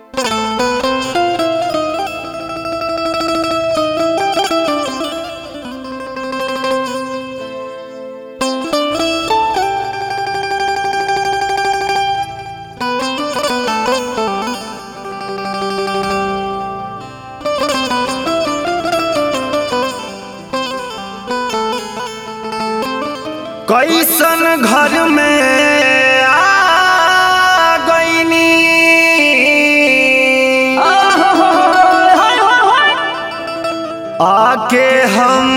कैसन घर में आ गईनी आके हम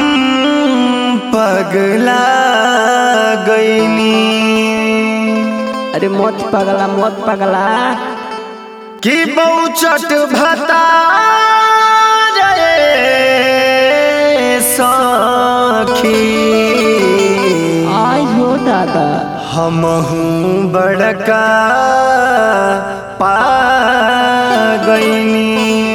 पगला गईनी। अरे मत पगला मत पगला कि बहुचट भता सखी आई हो दादा हमहू बड़का पा गईनी।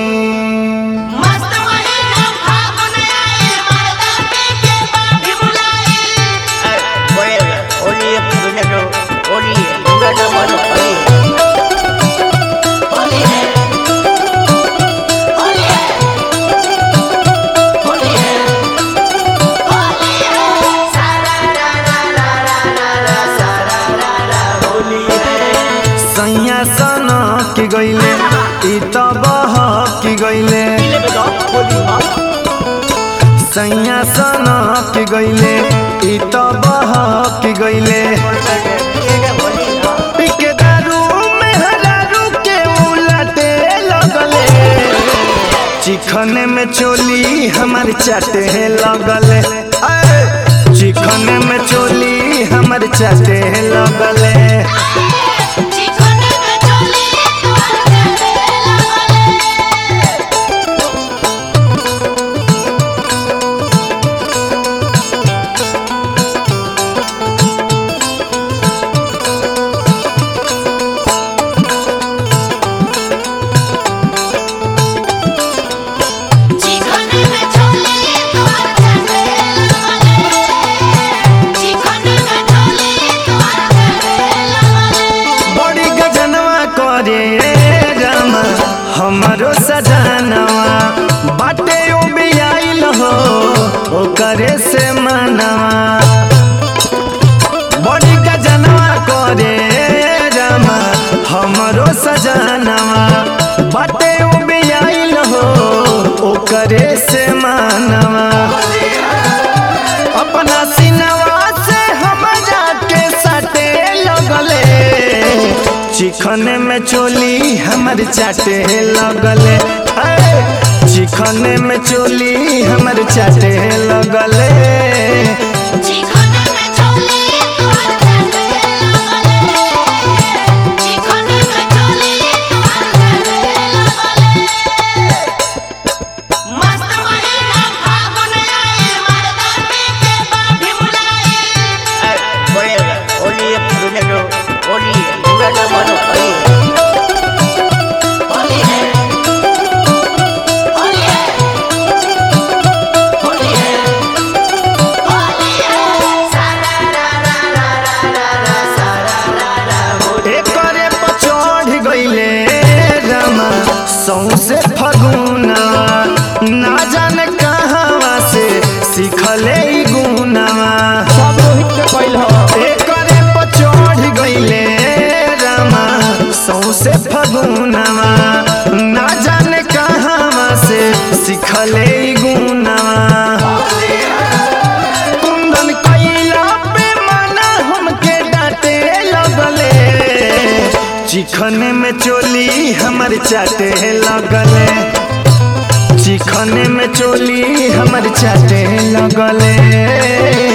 सैया सना की गईले ई तो बह की गईले सैया सना की गईले ई तो बह की गईले पिके दारू में हरारू के उलटे लगले चिखने में चोली हमार चाटे लगले चिखने में चोली हमार चाटे लगले। हमारो सजनवा बाटे ओ बियाइल हो ओकरे से मनवा बड़ी गजनवा करे रमा हमारो सजनवा बाटे ओ बियाइल हो ओकरे से मनवा अपना सिनवा से हमरा के सटे लगले चिखने में चोली हमर चाटे लगले चिखने में चोली हमर चाटे लगले। सौसे फगुना ना जाने कहवा से सीखले गुनावा सब रोहित के पहिल हो एकरे पर चढ़ गईले रामा सौसे फगुनावा ना जाने कहवा से सीखले गुनावा कुंदन कैला पे मना हमके डांटे लगले चिखने में चोली हमर चाटे लगले चिखने में चोली हमर चाटे लगले।